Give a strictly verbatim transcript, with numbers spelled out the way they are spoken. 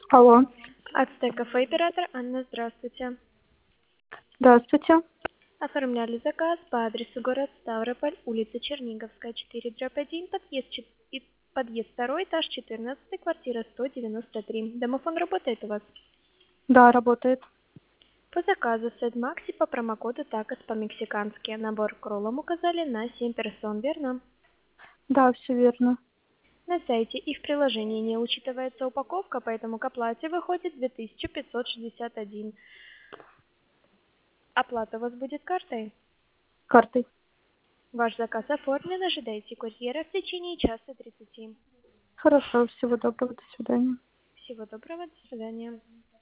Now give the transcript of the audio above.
Алло. Ацтек-кафе оператор Анна, здравствуйте. Здравствуйте. Оформляли заказ по адресу город Ставрополь, улица Черниговская, четыре дробь один, подъезд, чет- и- подъезд второй, этаж четырнадцать, квартира сто девяносто три. Домофон работает у вас? Да, работает. По заказу Сет Макси по промокоду ТАКОС по-мексикански. Набор к роллам указали на семь персон, верно? Да, все верно. На сайте и в приложении не учитывается упаковка, поэтому к оплате выходит две тысячи пятьсот шестьдесят один. Оплата у вас будет картой? Картой. Ваш заказ оформлен, ожидайте курьера в течение часа тридцати. Хорошо, всего доброго, до свидания. Всего доброго, до свидания.